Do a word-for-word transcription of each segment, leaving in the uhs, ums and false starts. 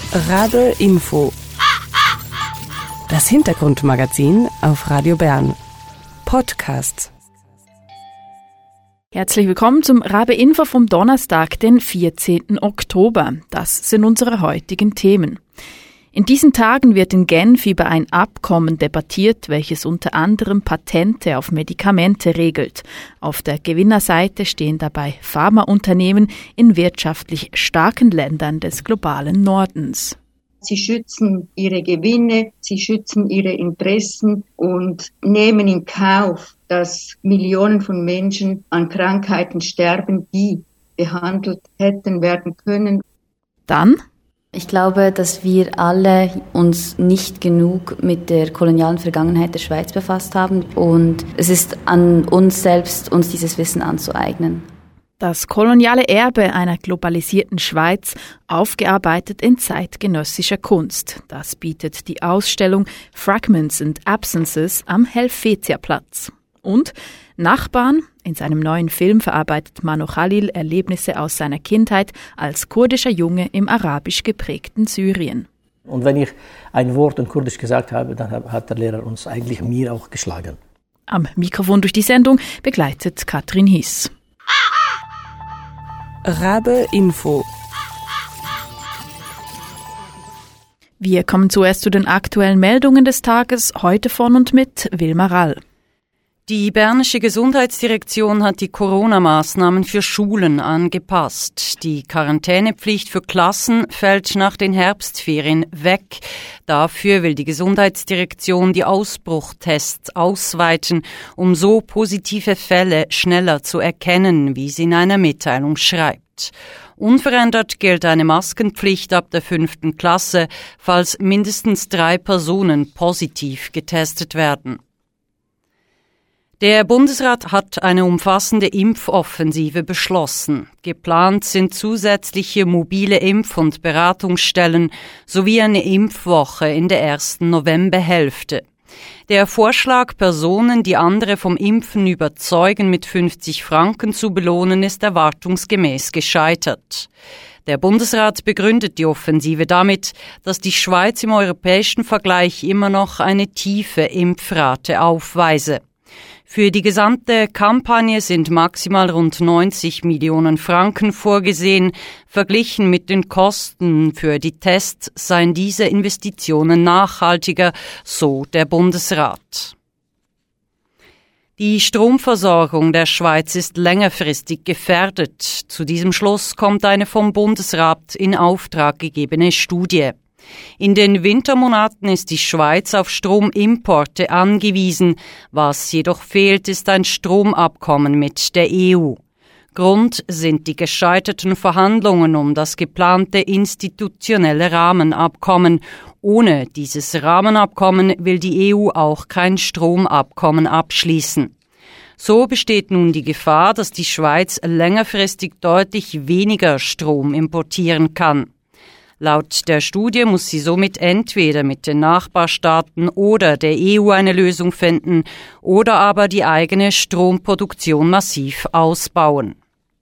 Rabe Info. Das Hintergrundmagazin auf Radio Bern. Podcast. Herzlich willkommen zum Rabe Info vom Donnerstag, den vierzehnten Oktober. Das sind unsere heutigen Themen. In diesen Tagen wird in Genf über ein Abkommen debattiert, welches unter anderem Patente auf Medikamente regelt. Auf der Gewinnerseite stehen dabei Pharmaunternehmen in wirtschaftlich starken Ländern des globalen Nordens. Sie schützen ihre Gewinne, sie schützen ihre Interessen und nehmen in Kauf, dass Millionen von Menschen an Krankheiten sterben, die behandelt hätten werden können. Dann? Ich glaube, dass wir alle uns nicht genug mit der kolonialen Vergangenheit der Schweiz befasst haben und es ist an uns selbst, uns dieses Wissen anzueignen. Das koloniale Erbe einer globalisierten Schweiz, aufgearbeitet in zeitgenössischer Kunst. Das bietet die Ausstellung Fragments and Absences am Helvetiaplatz. Und Nachbarn. In seinem neuen Film verarbeitet Mano Khalil Erlebnisse aus seiner Kindheit als kurdischer Junge im arabisch geprägten Syrien. Und wenn ich ein Wort in Kurdisch gesagt habe, dann hat der Lehrer uns eigentlich mir auch geschlagen. Am Mikrofon durch die Sendung begleitet Katrin Hiss. Rabe Info. Wir kommen zuerst zu den aktuellen Meldungen des Tages, heute von und mit Wilma Rall. Die Bernische Gesundheitsdirektion hat die Corona-Maßnahmen für Schulen angepasst. Die Quarantänepflicht für Klassen fällt nach den Herbstferien weg. Dafür will die Gesundheitsdirektion die Ausbruchtests ausweiten, um so positive Fälle schneller zu erkennen, wie sie in einer Mitteilung schreibt. Unverändert gilt eine Maskenpflicht ab der fünften Klasse, falls mindestens drei Personen positiv getestet werden. Der Bundesrat hat eine umfassende Impfoffensive beschlossen. Geplant sind zusätzliche mobile Impf- und Beratungsstellen sowie eine Impfwoche in der ersten Novemberhälfte. Der Vorschlag, Personen, die andere vom Impfen überzeugen, mit fünfzig Franken zu belohnen, ist erwartungsgemäß gescheitert. Der Bundesrat begründet die Offensive damit, dass die Schweiz im europäischen Vergleich immer noch eine tiefe Impfrate aufweise. Für die gesamte Kampagne sind maximal rund neunzig Millionen Franken vorgesehen. Verglichen mit den Kosten für die Tests seien diese Investitionen nachhaltiger, so der Bundesrat. Die Stromversorgung der Schweiz ist längerfristig gefährdet. Zu diesem Schluss kommt eine vom Bundesrat in Auftrag gegebene Studie. In den Wintermonaten ist die Schweiz auf Stromimporte angewiesen. Was jedoch fehlt, ist ein Stromabkommen mit der E U. Grund sind die gescheiterten Verhandlungen um das geplante institutionelle Rahmenabkommen. Ohne dieses Rahmenabkommen will die E U auch kein Stromabkommen abschließen. So besteht nun die Gefahr, dass die Schweiz längerfristig deutlich weniger Strom importieren kann. Laut der Studie muss sie somit entweder mit den Nachbarstaaten oder der E U eine Lösung finden oder aber die eigene Stromproduktion massiv ausbauen.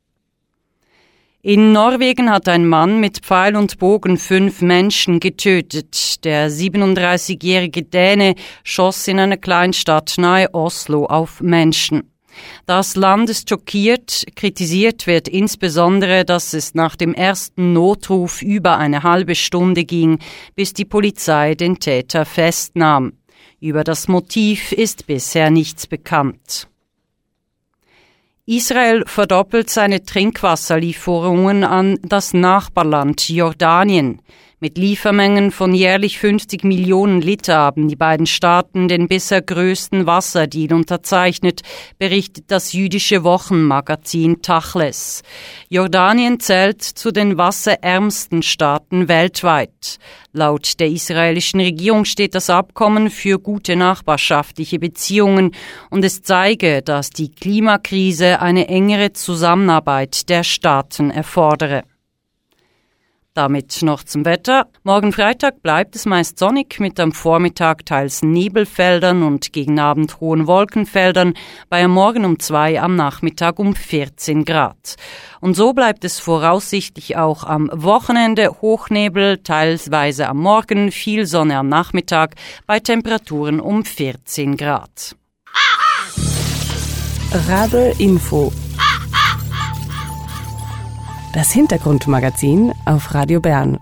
In Norwegen hat ein Mann mit Pfeil und Bogen fünf Menschen getötet. Der siebenunddreißigjährige Däne schoss in einer Kleinstadt nahe Oslo auf Menschen. Das Land ist schockiert. Kritisiert wird insbesondere, dass es nach dem ersten Notruf über eine halbe Stunde ging, bis die Polizei den Täter festnahm. Über das Motiv ist bisher nichts bekannt. Israel verdoppelt seine Trinkwasserlieferungen an das Nachbarland Jordanien. Mit Liefermengen von jährlich fünfzig Millionen Liter haben die beiden Staaten den bisher größten Wasserdeal unterzeichnet, berichtet das jüdische Wochenmagazin Tachles. Jordanien zählt zu den wasserärmsten Staaten weltweit. Laut der israelischen Regierung steht das Abkommen für gute nachbarschaftliche Beziehungen und es zeige, dass die Klimakrise eine engere Zusammenarbeit der Staaten erfordere. Damit noch zum Wetter. Morgen Freitag bleibt es meist sonnig mit am Vormittag teils Nebelfeldern und gegen Abend hohen Wolkenfeldern, bei am Morgen um zwei, am Nachmittag um vierzehn Grad. Und so bleibt es voraussichtlich auch am Wochenende. Hochnebel, teilweise am Morgen, viel Sonne am Nachmittag, bei Temperaturen um vierzehn Grad. Rabe Info. Das Hintergrundmagazin auf Radio Bern.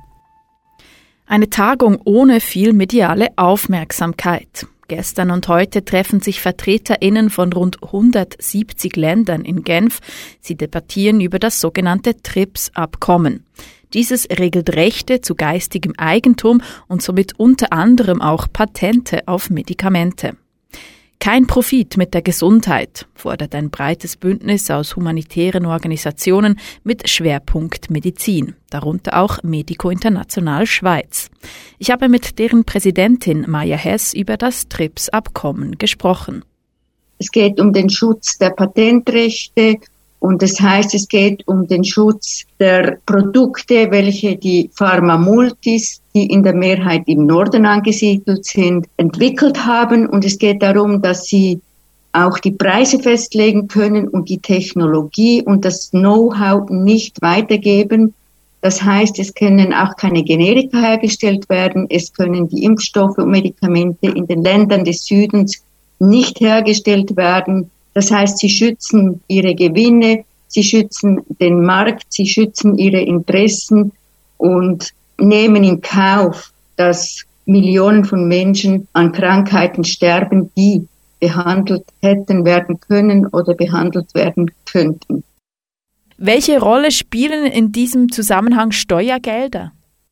Eine Tagung ohne viel mediale Aufmerksamkeit. Gestern und heute treffen sich VertreterInnen von rund hundertsiebzig Ländern in Genf. Sie debattieren über das sogenannte TRIPS-Abkommen. Dieses regelt Rechte zu geistigem Eigentum und somit unter anderem auch Patente auf Medikamente. Kein Profit mit der Gesundheit, fordert ein breites Bündnis aus humanitären Organisationen mit Schwerpunkt Medizin, darunter auch Medico International Schweiz. Ich habe mit deren Präsidentin Maja Hess über das TRIPS-Abkommen gesprochen. Es geht um den Schutz der Patentrechte und das heißt, es geht um den Schutz der Produkte, welche die Pharma-Multis, die in der Mehrheit im Norden angesiedelt sind, entwickelt haben. Und es geht darum, dass sie auch die Preise festlegen können und die Technologie und das Know-how nicht weitergeben. Das heißt, es können auch keine Generika hergestellt werden. Es können die Impfstoffe und Medikamente in den Ländern des Südens nicht hergestellt werden. Das heißt, sie schützen ihre Gewinne, sie schützen den Markt, sie schützen ihre Interessen und nehmen in Kauf, dass Millionen von Menschen an Krankheiten sterben, die behandelt hätten werden können oder behandelt werden könnten. Welche Rolle spielen in diesem Zusammenhang Steuergelder?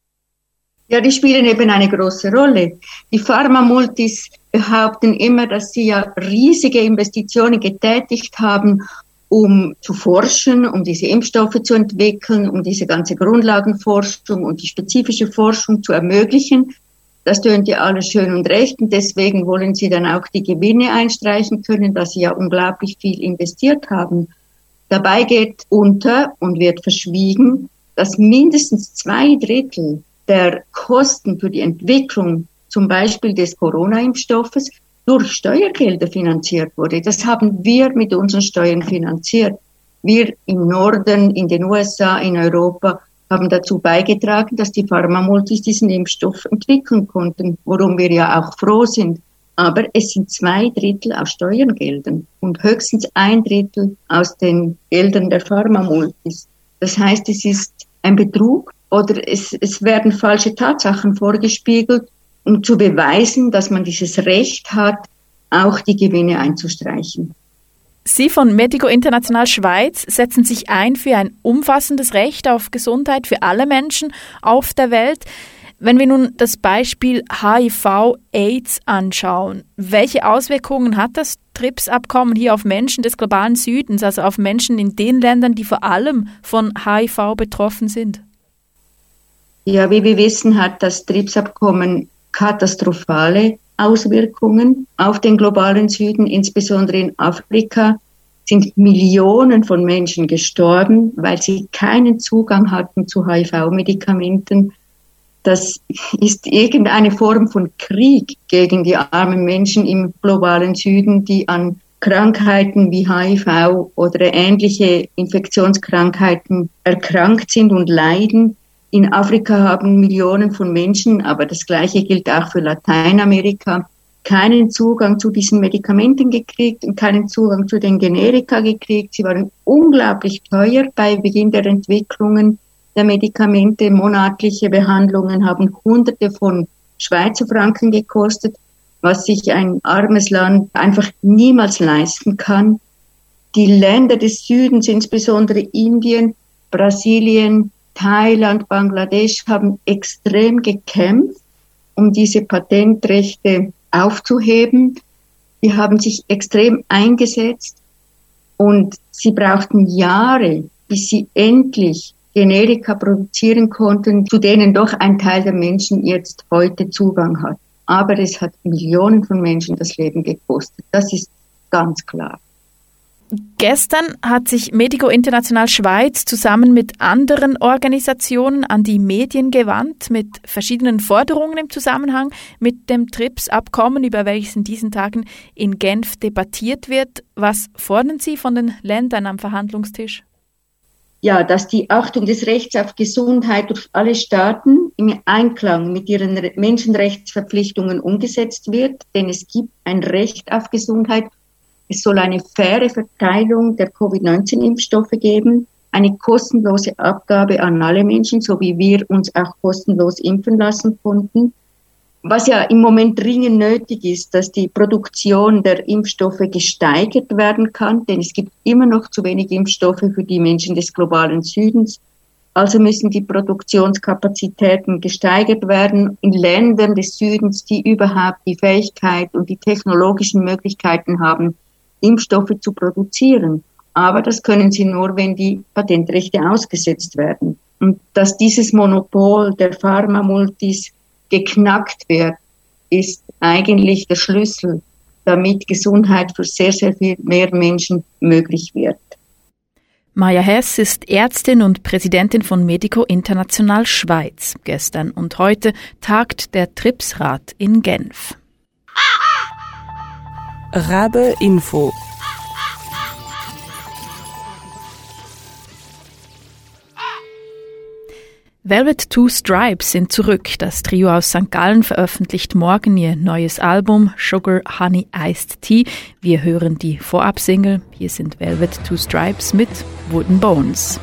Ja, die spielen eben eine große Rolle. Die Pharma-Multis behaupten immer, dass sie ja riesige Investitionen getätigt haben, um zu forschen, um diese Impfstoffe zu entwickeln, um diese ganze Grundlagenforschung und die spezifische Forschung zu ermöglichen. Das tönt ja alles schön und recht und deswegen wollen sie dann auch die Gewinne einstreichen können, dass sie ja unglaublich viel investiert haben. Dabei geht unter und wird verschwiegen, dass mindestens zwei Drittel der Kosten für die Entwicklung zum Beispiel des Corona-Impfstoffes durch Steuergelder finanziert wurde. Das haben wir mit unseren Steuern finanziert. Wir im Norden, in den U S A, in Europa haben dazu beigetragen, dass die Pharma-Multis diesen Impfstoff entwickeln konnten, worum wir ja auch froh sind. Aber es sind zwei Drittel aus Steuergeldern und höchstens ein Drittel aus den Geldern der Pharma-Multis. Das heißt, es ist ein Betrug oder es, es werden falsche Tatsachen vorgespiegelt, um zu beweisen, dass man dieses Recht hat, auch die Gewinne einzustreichen. Sie von Medico International Schweiz setzen sich ein für ein umfassendes Recht auf Gesundheit für alle Menschen auf der Welt. Wenn wir nun das Beispiel H I V AIDS anschauen, welche Auswirkungen hat das TRIPS-Abkommen hier auf Menschen des globalen Südens, also auf Menschen in den Ländern, die vor allem von H I V betroffen sind? Ja, wie wir wissen, hat das TRIPS-Abkommen katastrophale Auswirkungen auf den globalen Süden, insbesondere in Afrika sind Millionen von Menschen gestorben, weil sie keinen Zugang hatten zu H I V-Medikamenten. Das ist irgendeine Form von Krieg gegen die armen Menschen im globalen Süden, die an Krankheiten wie H I V oder ähnliche Infektionskrankheiten erkrankt sind und leiden. In Afrika haben Millionen von Menschen, aber das Gleiche gilt auch für Lateinamerika, keinen Zugang zu diesen Medikamenten gekriegt und keinen Zugang zu den Generika gekriegt. Sie waren unglaublich teuer bei Beginn der Entwicklungen der Medikamente. Monatliche Behandlungen haben Hunderte von Schweizer Franken gekostet, was sich ein armes Land einfach niemals leisten kann. Die Länder des Südens, insbesondere Indien, Brasilien, Thailand, Bangladesch, haben extrem gekämpft, um diese Patentrechte aufzuheben. Die haben sich extrem eingesetzt und sie brauchten Jahre, bis sie endlich Generika produzieren konnten, zu denen doch ein Teil der Menschen jetzt heute Zugang hat. Aber es hat Millionen von Menschen das Leben gekostet. Das ist ganz klar. Gestern hat sich Medico International Schweiz zusammen mit anderen Organisationen an die Medien gewandt mit verschiedenen Forderungen im Zusammenhang mit dem TRIPS-Abkommen, über welches in diesen Tagen in Genf debattiert wird. Was fordern Sie von den Ländern am Verhandlungstisch? Ja, dass die Achtung des Rechts auf Gesundheit durch alle Staaten im Einklang mit ihren Menschenrechtsverpflichtungen umgesetzt wird, denn es gibt ein Recht auf Gesundheit. Es soll eine faire Verteilung der Covid neunzehn Impfstoffe geben, eine kostenlose Abgabe an alle Menschen, so wie wir uns auch kostenlos impfen lassen konnten. Was ja im Moment dringend nötig ist, dass die Produktion der Impfstoffe gesteigert werden kann, denn es gibt immer noch zu wenig Impfstoffe für die Menschen des globalen Südens. Also müssen die Produktionskapazitäten gesteigert werden in Ländern des Südens, die überhaupt die Fähigkeit und die technologischen Möglichkeiten haben, Impfstoffe zu produzieren. Aber das können sie nur, wenn die Patentrechte ausgesetzt werden. Und dass dieses Monopol der Pharmamultis geknackt wird, ist eigentlich der Schlüssel, damit Gesundheit für sehr, sehr viel mehr Menschen möglich wird. Maja Hess ist Ärztin und Präsidentin von Medico International Schweiz. Gestern und heute tagt der TRIPS-Rat in Genf. Rabe Info. Velvet Two Stripes sind zurück. Das Trio aus Sankt Gallen veröffentlicht morgen ihr neues Album Sugar Honey Iced Tea. Wir hören die Vorab-Single. Hier sind Velvet Two Stripes mit Wooden Bones.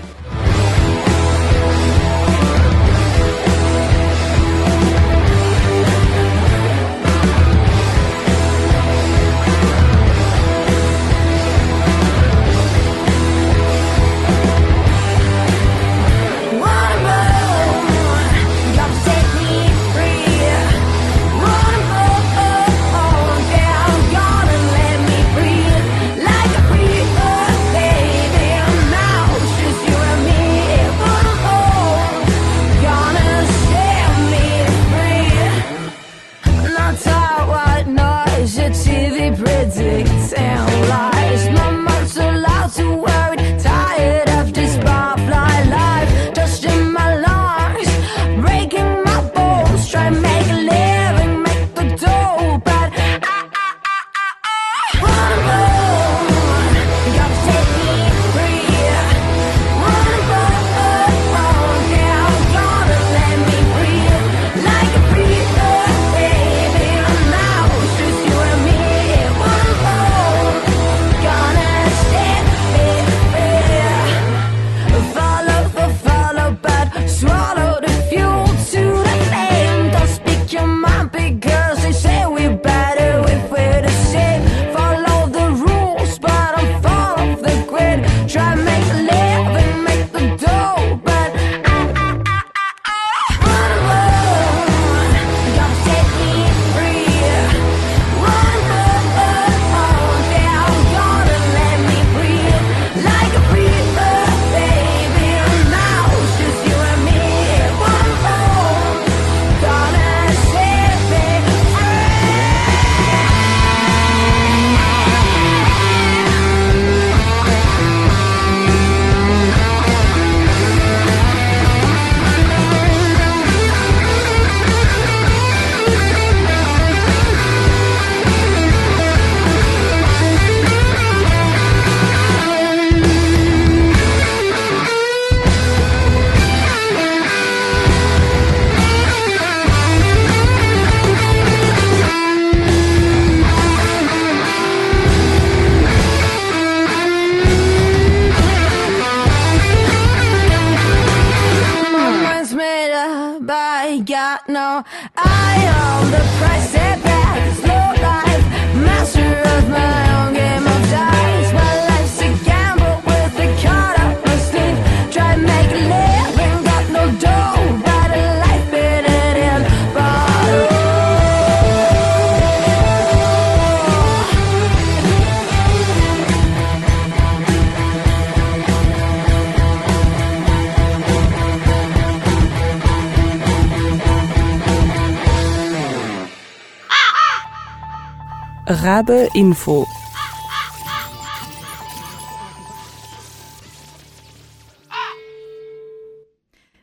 Rabe Info.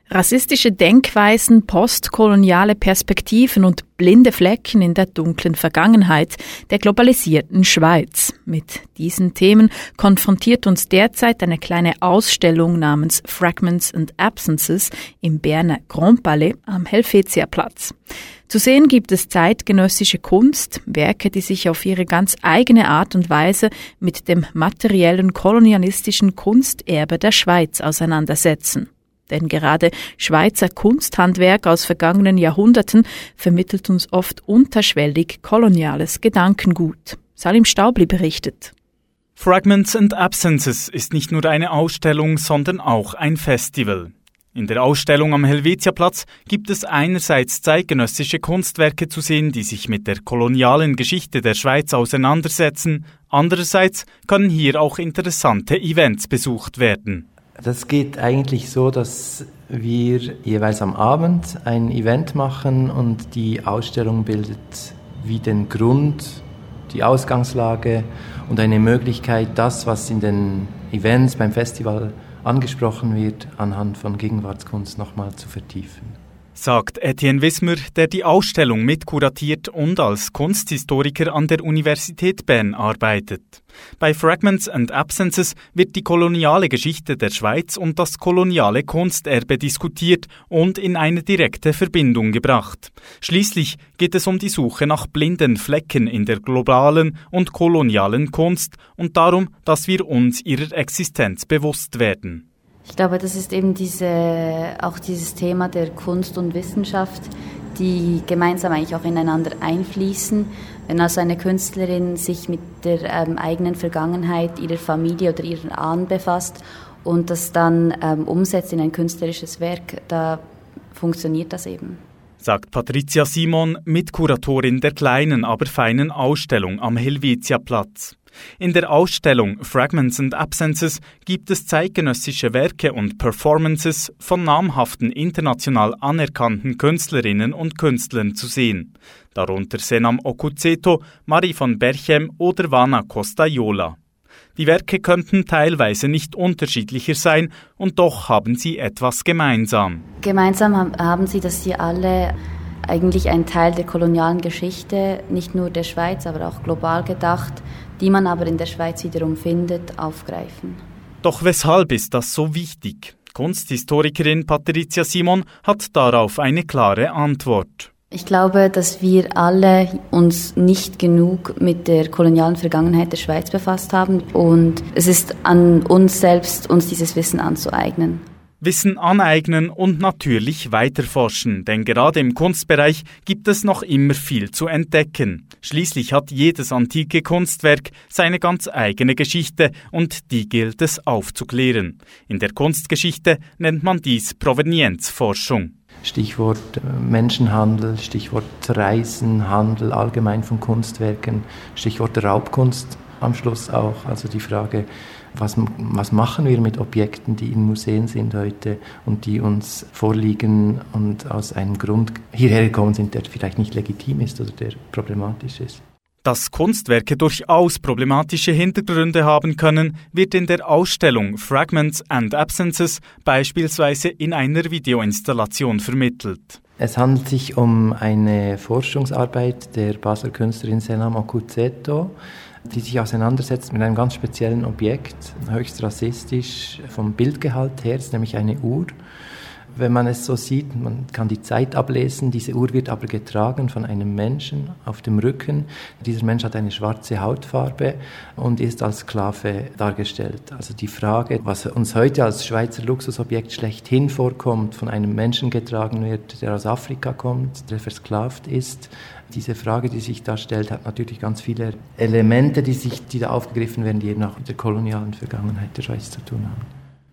Rassistische Denkweisen, postkoloniale Perspektiven und blinde Flecken in der dunklen Vergangenheit der globalisierten Schweiz. Mit diesen Themen konfrontiert uns derzeit eine kleine Ausstellung namens Fragments and Absences im Berner Grand Palais am Helvetiaplatz. Zu sehen gibt es zeitgenössische Kunst, Werke, die sich auf ihre ganz eigene Art und Weise mit dem materiellen kolonialistischen Kunsterbe der Schweiz auseinandersetzen. Denn gerade Schweizer Kunsthandwerk aus vergangenen Jahrhunderten vermittelt uns oft unterschwellig koloniales Gedankengut. Salim Staubli berichtet. Fragments and Absences ist nicht nur eine Ausstellung, sondern auch ein Festival. In der Ausstellung am Helvetiaplatz gibt es einerseits zeitgenössische Kunstwerke zu sehen, die sich mit der kolonialen Geschichte der Schweiz auseinandersetzen. Andererseits können hier auch interessante Events besucht werden. Das geht eigentlich so, dass wir jeweils am Abend ein Event machen und die Ausstellung bildet wie den Grund, die Ausgangslage und eine Möglichkeit, das, was in den Events beim Festival angesprochen wird, anhand von Gegenwartskunst nochmal zu vertiefen. Sagt Etienne Wismer, der die Ausstellung mitkuratiert und als Kunsthistoriker an der Universität Bern arbeitet. Bei Fragments and Absences wird die koloniale Geschichte der Schweiz und das koloniale Kunsterbe diskutiert und in eine direkte Verbindung gebracht. Schließlich geht es um die Suche nach blinden Flecken in der globalen und kolonialen Kunst und darum, dass wir uns ihrer Existenz bewusst werden. Ich glaube, das ist eben diese, auch dieses Thema der Kunst und Wissenschaft, die gemeinsam eigentlich auch ineinander einfließen. Wenn also eine Künstlerin sich mit der ähm, eigenen Vergangenheit, ihrer Familie oder ihren Ahnen befasst und das dann ähm, umsetzt in ein künstlerisches Werk, da funktioniert das eben. Sagt Patricia Simon, Mitkuratorin der kleinen, aber feinen Ausstellung am Helvetiaplatz. In der Ausstellung Fragments and Absences gibt es zeitgenössische Werke und Performances von namhaften international anerkannten Künstlerinnen und Künstlern zu sehen. Darunter Senam Okuzeto, Marie von Berchem oder Vana Costaiola. Die Werke könnten teilweise nicht unterschiedlicher sein und doch haben sie etwas gemeinsam. Gemeinsam haben sie, dass sie alle eigentlich einen Teil der kolonialen Geschichte, nicht nur der Schweiz, aber auch global gedacht, die man aber in der Schweiz wiederum findet, aufgreifen. Doch weshalb ist das so wichtig? Kunsthistorikerin Patricia Simon hat darauf eine klare Antwort. Ich glaube, dass wir alle uns nicht genug mit der kolonialen Vergangenheit der Schweiz befasst haben und es ist an uns selbst, uns dieses Wissen anzueignen. Wissen aneignen und natürlich weiterforschen, denn gerade im Kunstbereich gibt es noch immer viel zu entdecken. Schließlich hat jedes antike Kunstwerk seine ganz eigene Geschichte und die gilt es aufzuklären. In der Kunstgeschichte nennt man dies Provenienzforschung. Stichwort Menschenhandel, Stichwort Reisen, Handel allgemein von Kunstwerken, Stichwort Raubkunst am Schluss auch. Also die Frage, was, was machen wir mit Objekten, die in Museen sind heute und die uns vorliegen und aus einem Grund hierher gekommen sind, der vielleicht nicht legitim ist oder der problematisch ist. Dass Kunstwerke durchaus problematische Hintergründe haben können, wird in der Ausstellung Fragments and Absences beispielsweise in einer Videoinstallation vermittelt. Es handelt sich um eine Forschungsarbeit der Basler Künstlerin Senam Okuzeto, die sich auseinandersetzt mit einem ganz speziellen Objekt, höchst rassistisch vom Bildgehalt her, ist nämlich eine Uhr. Wenn man es so sieht, man kann die Zeit ablesen, diese Uhr wird aber getragen von einem Menschen auf dem Rücken. Dieser Mensch hat eine schwarze Hautfarbe und ist als Sklave dargestellt. Also die Frage, was uns heute als Schweizer Luxusobjekt schlechthin vorkommt, von einem Menschen getragen wird, der aus Afrika kommt, der versklavt ist. Diese Frage, die sich da stellt, hat natürlich ganz viele Elemente, die, sich, die da aufgegriffen werden, die eben auch mit der kolonialen Vergangenheit der Schweiz zu tun haben.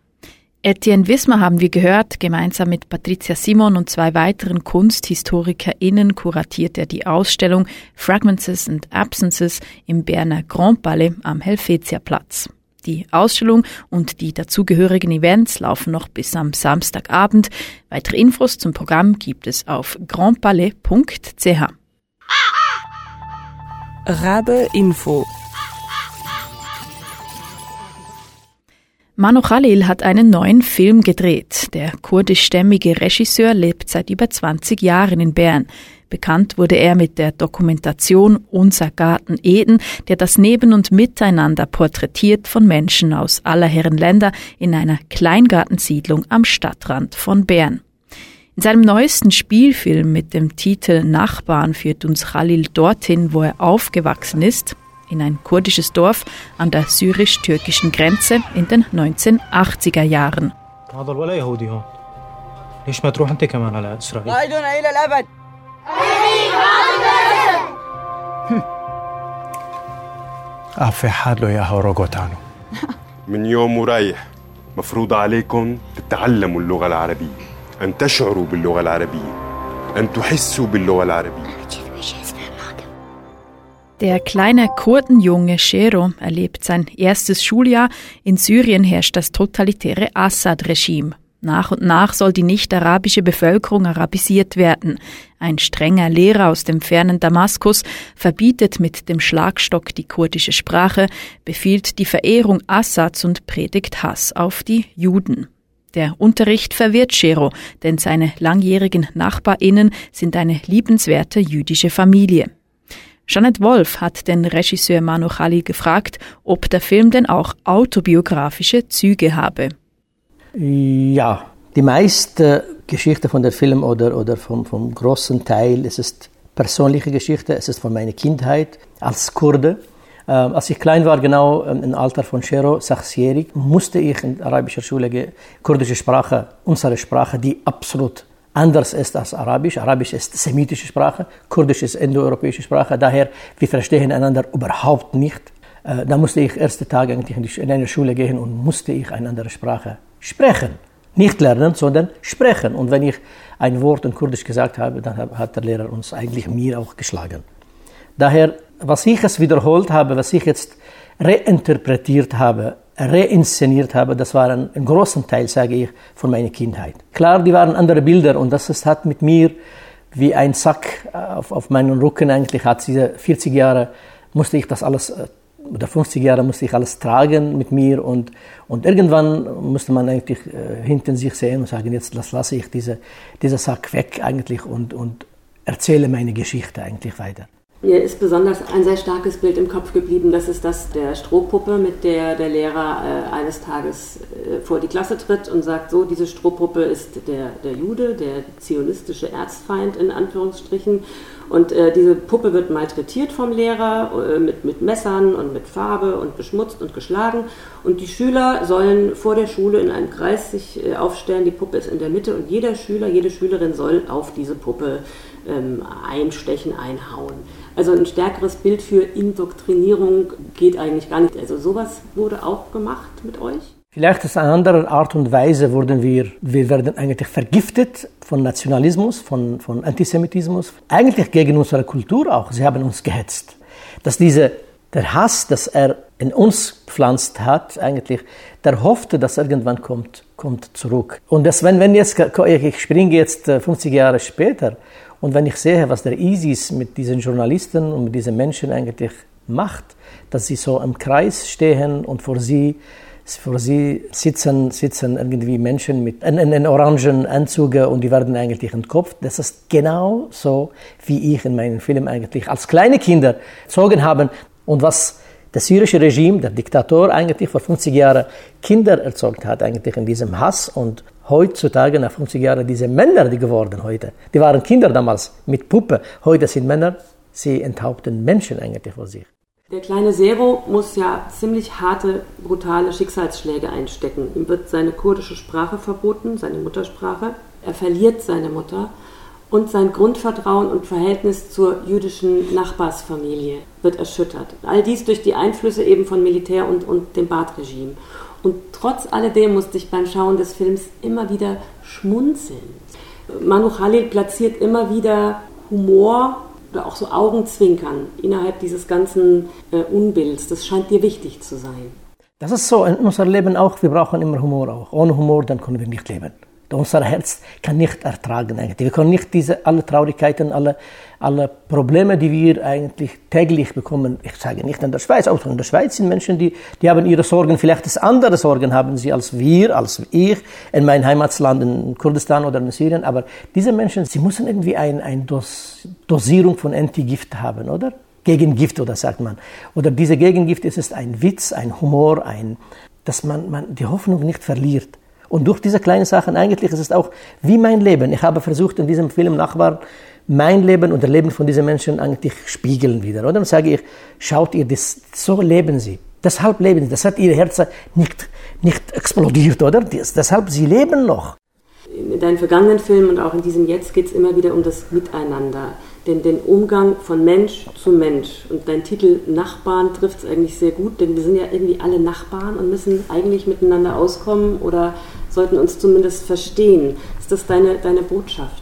Etienne Wismer haben wir gehört, gemeinsam mit Patricia Simon und zwei weiteren KunsthistorikerInnen kuratiert er die Ausstellung Fragments and Absences im Berner Grand Palais am Helvetiaplatz. Die Ausstellung und die dazugehörigen Events laufen noch bis am Samstagabend. Weitere Infos zum Programm gibt es auf grandpalais punkt c h. Rabe Info. Manu Khalil hat einen neuen Film gedreht. Der kurdischstämmige Regisseur lebt seit über zwanzig Jahren in Bern. Bekannt wurde er mit der Dokumentation Unser Garten Eden, der das Neben- und Miteinander porträtiert von Menschen aus aller Herren Länder in einer Kleingartensiedlung am Stadtrand von Bern. In seinem neuesten Spielfilm mit dem Titel Nachbarn führt uns Khalil dorthin, wo er aufgewachsen ist, in ein kurdisches Dorf an der syrisch-türkischen Grenze in den neunzehnhundertachtziger Jahren. من يوم ورايح مفروض عليكم تتعلموا اللغة العربية أن تشعروا باللغة العربية أن تحسوا باللغة العربية. Der kleine Kurdenjunge Shero erlebt sein erstes Schuljahr. In Syrien herrscht das totalitäre Assad-Regime. Nach und nach soll die nicht-arabische Bevölkerung arabisiert werden. Ein strenger Lehrer aus dem fernen Damaskus verbietet mit dem Schlagstock die kurdische Sprache, befiehlt die Verehrung Assads und predigt Hass auf die Juden. Der Unterricht verwirrt Shero, denn seine langjährigen NachbarInnen sind eine liebenswerte jüdische Familie. Jeanette Wolf hat den Regisseur Manu Khalil gefragt, ob der Film denn auch autobiografische Züge habe. Ja, die meiste Geschichte von dem Film oder, oder vom, vom großen Teil, es ist persönliche Geschichte, es ist von meiner Kindheit als Kurde. Ähm, als ich klein war, genau im Alter von Shero, sechsjährig, musste ich in arabischer Schule gehen, kurdische Sprache, unsere Sprache, die absolut anders ist als Arabisch. Arabisch ist semitische Sprache, Kurdisch ist indoeuropäische Sprache, daher wir verstehen einander überhaupt nicht. Äh, da musste ich erste Tage eigentlich in, die, in eine Schule gehen und musste ich eine andere Sprache sprechen. Nicht lernen, sondern sprechen. Und wenn ich ein Wort in Kurdisch gesagt habe, dann hat der Lehrer uns eigentlich mir auch geschlagen. Daher, was ich es wiederholt habe, was ich jetzt reinterpretiert habe, reinszeniert habe, das war ein, ein großer Teil, sage ich, von meiner Kindheit. Klar, die waren andere Bilder und das ist, hat mit mir wie ein Sack auf, auf meinen Rücken eigentlich, hat diese vierzig Jahre, musste ich das alles, oder fünfzig Jahre musste ich alles tragen mit mir und, und irgendwann musste man eigentlich äh, hinter sich sehen und sagen, jetzt lasse ich diese, diese Sack weg eigentlich und, und erzähle meine Geschichte eigentlich weiter. Mir ist besonders ein sehr starkes Bild im Kopf geblieben, das ist das der Strohpuppe, mit der der Lehrer äh, eines Tages äh, vor die Klasse tritt und sagt, so, diese Strohpuppe ist der, der Jude, der zionistische Erzfeind in Anführungsstrichen und äh, diese Puppe wird malträtiert vom Lehrer äh, mit, mit Messern und mit Farbe und beschmutzt und geschlagen und die Schüler sollen vor der Schule in einem Kreis sich äh, aufstellen, die Puppe ist in der Mitte und jeder Schüler, jede Schülerin soll auf diese Puppe ähm, einstechen, einhauen. Also ein stärkeres Bild für Indoktrinierung geht eigentlich gar nicht. Also sowas wurde auch gemacht mit euch? Vielleicht ist eine andere Art und Weise, wurden wir, wir werden eigentlich vergiftet von Nationalismus, von, von Antisemitismus, eigentlich gegen unsere Kultur auch. Sie haben uns gehetzt. Dass diese, der Hass, das er in uns gepflanzt hat, eigentlich, der hoffte, dass irgendwann kommt, kommt zurück. Und das, wenn, wenn jetzt, ich springe jetzt fünfzig Jahre später, und wenn ich sehe, was der ISIS mit diesen Journalisten und mit diesen Menschen eigentlich macht, dass sie so im Kreis stehen und vor sie, vor sie sitzen, sitzen irgendwie Menschen mit in, in, in orangen Anzügen und die werden eigentlich entkopft. Das ist genau so, wie ich in meinem Film eigentlich als kleine Kinder erzogen habe. Und was das syrische Regime, der Diktator eigentlich vor fünfzig Jahren Kinder erzeugt hat, eigentlich in diesem Hass und heutzutage, nach fünfzig Jahren, diese Männer, die geworden heute, die waren Kinder damals mit Puppe, heute sind Männer, sie enthaupten Menschen eigentlich vor sich. Der kleine Sero muss ja ziemlich harte, brutale Schicksalsschläge einstecken. Ihm wird seine kurdische Sprache verboten, seine Muttersprache. Er verliert seine Mutter und sein Grundvertrauen und Verhältnis zur jüdischen Nachbarsfamilie wird erschüttert. All dies durch die Einflüsse eben von Militär und, und dem Baath-Regime. Und trotz alledem musste ich beim Schauen des Films immer wieder schmunzeln. Manu Khalil platziert immer wieder Humor oder auch so Augenzwinkern innerhalb dieses ganzen äh, Unbilds. Das scheint dir wichtig zu sein. Das ist so in unserem Leben auch. Wir brauchen immer Humor auch. Ohne Humor, dann können wir nicht leben. Unser Herz kann nicht ertragen eigentlich. Wir können nicht diese alle Traurigkeiten, alle, alle Probleme, die wir eigentlich täglich bekommen. Ich sage nicht in der Schweiz, auch in der Schweiz sind Menschen, die, die haben ihre Sorgen, vielleicht das andere Sorgen haben sie als wir, als ich, in meinem Heimatland in Kurdistan oder in Syrien. Aber diese Menschen, sie müssen irgendwie eine ein Dos, Dosierung von Antigift haben, oder? Gegengift, oder sagt man. Oder diese Gegengift ist es ein Witz, ein Humor, ein, dass man, man die Hoffnung nicht verliert. Und durch diese kleinen Sachen, eigentlich ist es auch wie mein Leben. Ich habe versucht, in diesem Film Nachbarn mein Leben und das Leben von diesen Menschen eigentlich spiegeln wieder. Oder? Und sage ich, schaut ihr, das, so leben sie. Deshalb leben sie. Das hat ihre Herzen nicht, nicht explodiert, oder? Das, deshalb, sie leben noch. In deinen vergangenen Filmen und auch in diesem Jetzt geht es immer wieder um das Miteinander. Den, den Umgang von Mensch zu Mensch. Und dein Titel Nachbarn trifft es eigentlich sehr gut, denn wir sind ja irgendwie alle Nachbarn und müssen eigentlich miteinander auskommen oder sollten uns zumindest verstehen. Ist das deine, deine Botschaft?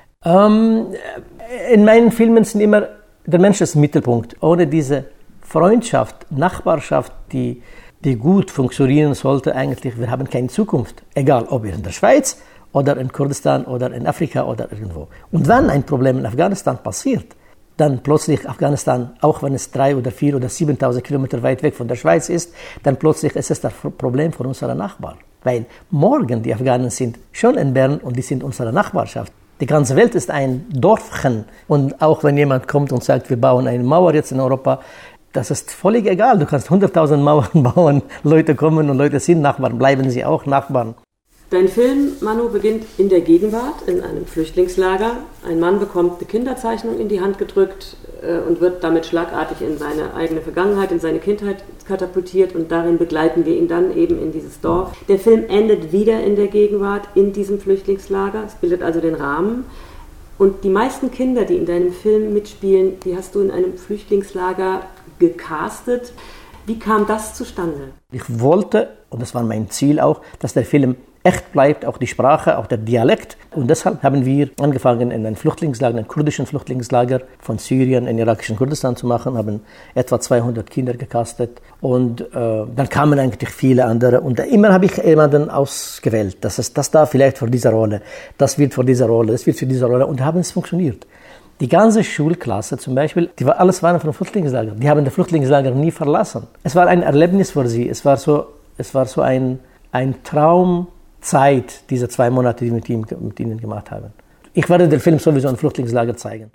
Ähm, in meinen Filmen sind immer der Mensch ist Mittelpunkt. Ohne diese Freundschaft, Nachbarschaft, die, die gut funktionieren sollte, eigentlich, wir haben keine Zukunft. Egal, ob wir in der Schweiz oder in Kurdistan oder in Afrika oder irgendwo. Und wenn ein Problem in Afghanistan passiert, dann plötzlich Afghanistan, auch wenn es drei oder vier oder siebentausend Kilometer weit weg von der Schweiz ist, dann plötzlich ist es das Problem von unseren Nachbarn. Weil morgen die Afghanen sind schon in Bern und die sind unsere Nachbarschaft. Die ganze Welt ist ein Dorfchen. Und auch wenn jemand kommt und sagt, wir bauen eine Mauer jetzt in Europa, das ist völlig egal. Du kannst hunderttausend Mauern bauen, Leute kommen und Leute sind Nachbarn, bleiben sie auch Nachbarn. Dein Film, Manu, beginnt in der Gegenwart, in einem Flüchtlingslager. Ein Mann bekommt eine Kinderzeichnung in die Hand gedrückt äh, und wird damit schlagartig in seine eigene Vergangenheit, in seine Kindheit katapultiert und darin begleiten wir ihn dann eben in dieses Dorf. Der Film endet wieder in der Gegenwart, in diesem Flüchtlingslager. Es bildet also den Rahmen. Und die meisten Kinder, die in deinem Film mitspielen, die hast du in einem Flüchtlingslager gecastet. Wie kam das zustande? Ich wollte, und das war mein Ziel auch, dass der Film echt bleibt, auch die Sprache, auch der Dialekt. Und deshalb haben wir angefangen, in ein Flüchtlingslager, ein kurdischen Flüchtlingslager von Syrien in irakischen Kurdistan zu machen, haben etwa zweihundert Kinder gecastet. Und äh, dann kamen eigentlich viele andere. Und immer habe ich jemanden ausgewählt. Das ist das da vielleicht für diese Rolle, das wird für diese Rolle, das wird für diese Rolle. Und haben es funktioniert. Die ganze Schulklasse zum Beispiel, die war, alles waren von Flüchtlingslager. Die haben das Flüchtlingslager nie verlassen. Es war ein Erlebnis für sie. Es war so, es war so ein, ein Traum. Zeit, diese zwei Monate, die wir mit, ihm, mit ihnen gemacht haben. Ich werde den Film sowieso im Flüchtlingslager zeigen.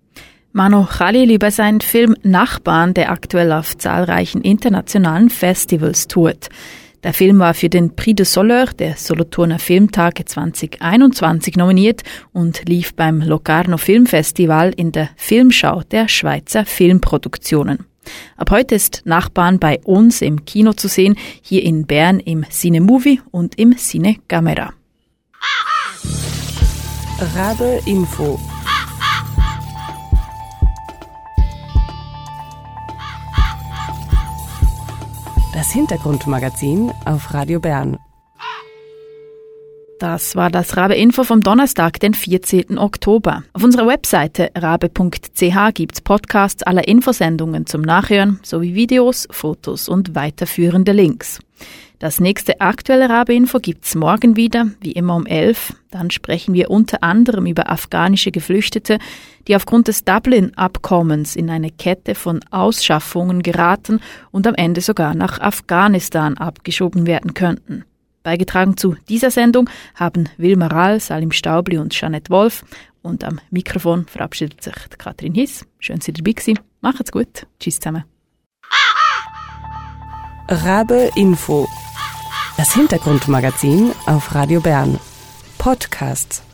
Manu Khalil über seinen Film Nachbarn, der aktuell auf zahlreichen internationalen Festivals tourt. Der Film war für den Prix de Soleure der Solothurner Filmtage zwanzig einundzwanzig nominiert und lief beim Locarno Filmfestival in der Filmschau der Schweizer Filmproduktionen. Ab heute ist Nachbarn bei uns im Kino zu sehen, hier in Bern im Cine Movie und im Cine Camera. Rabe Info. Das Hintergrundmagazin auf Radio Bern. Das war das Rabe-Info vom Donnerstag, den vierzehnten Oktober. Auf unserer Webseite rabe punkt c h gibt's Podcasts aller Infosendungen zum Nachhören sowie Videos, Fotos und weiterführende Links. Das nächste aktuelle Rabe-Info gibt's morgen wieder, wie immer um elf. Dann sprechen wir unter anderem über afghanische Geflüchtete, die aufgrund des Dublin-Abkommens in eine Kette von Ausschaffungen geraten und am Ende sogar nach Afghanistan abgeschoben werden könnten. Beigetragen zu dieser Sendung haben Wilma Rahl, Salim Staubli und Jeanette Wolf. Und am Mikrofon verabschiedet sich Katrin Hiss. Schön, dass ihr dabei gewesen. Macht's gut. Tschüss zusammen. Rabe Info. Das Hintergrundmagazin auf Radio Bern. Podcasts.